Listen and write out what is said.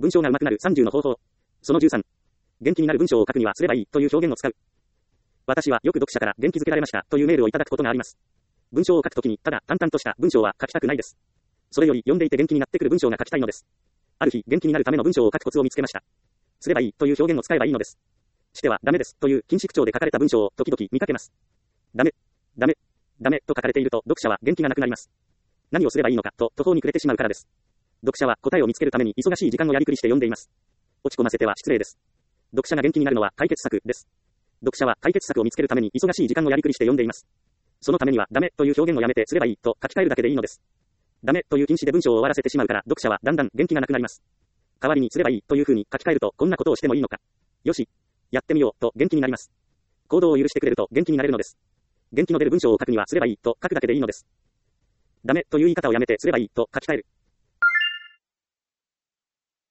文章が上手くなる30の方法。その13。元気になる文章を書くにはすればいいという表現を使う。私はよく読者から元気づけられましたというメールをいただくことがあります。文章を書くときにただ淡々とした文章は書きたくないです。それより読んでいて元気になってくる文章が書きたいのです。ある日元気になるための文章を書くコツを見つけました。すればいいという表現を使えばいいのです。してはダメですという禁止口調で書かれた文章を時々見かけます。ダメと書かれていると読者は元気がなくなります。何をすればいいのかと途方に暮れてしまうからです。読者は答えを見つけるために忙しい時間をやりくりして読んでいます。落ち込ませては失礼です。読者が元気になるのは解決策です。読者は解決策を見つけるために忙しい時間をやりくりして読んでいます。そのためにはダメという表現をやめてすればいいと書き換えるだけでいいのです。ダメという禁止で文章を終わらせてしまうから読者はだんだん元気がなくなります。代わりにすればいいという風に書き換えるとこんなことをしてもいいのか。よし、やってみようと元気になります。行動を許してくれると元気になれるのです。元気の出る文章を書くにはすればいいと書くだけでいいのです。ダメという言い方をやめてすればいいと書き換える。